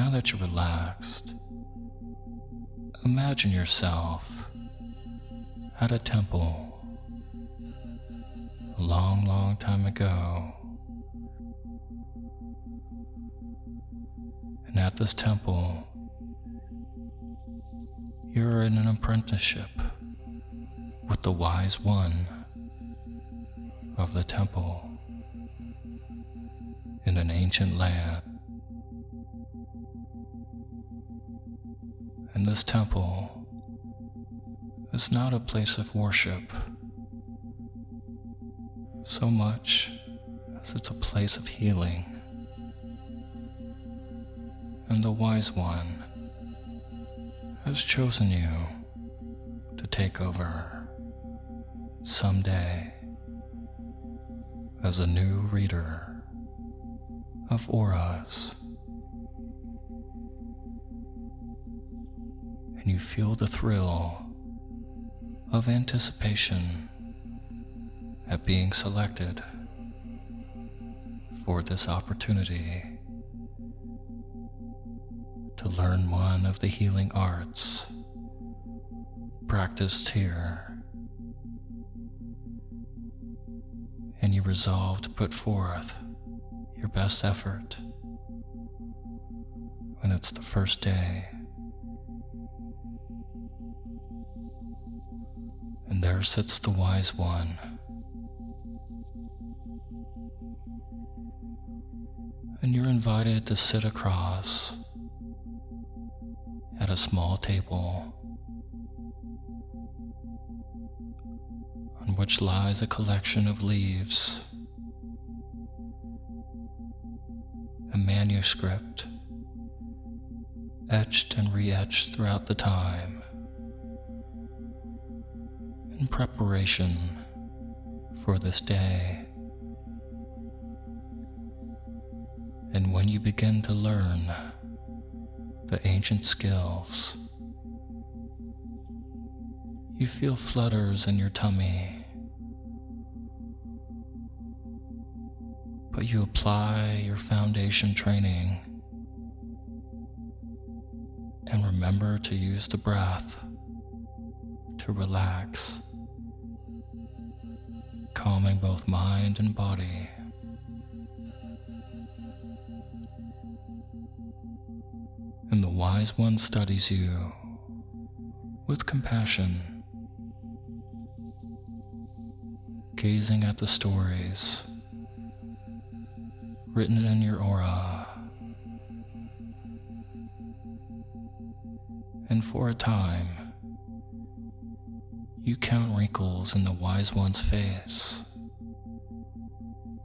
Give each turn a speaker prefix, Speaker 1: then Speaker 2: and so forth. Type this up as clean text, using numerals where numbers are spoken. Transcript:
Speaker 1: Now that you're relaxed, imagine yourself at a temple a long, long time ago. And at this temple, you're in an apprenticeship with the wise one of the temple in an ancient land. And this temple is not a place of worship so much as it's a place of healing. And the wise one has chosen you to take over someday as a new reader of auras. And you feel the thrill of anticipation at being selected for this opportunity to learn one of the healing arts practiced here. And you resolve to put forth your best effort when it's the first day. And there sits the wise one, and you're invited to sit across at a small table on which lies a collection of leaves, a manuscript etched and re-etched throughout the time in preparation for this day. And when you begin to learn the ancient skills, you feel flutters in your tummy, but you apply your foundation training and remember to use the breath to relax, calming both mind and body. And the wise one studies you with compassion, gazing at the stories written in your aura. And for a time, you count wrinkles in the wise one's face,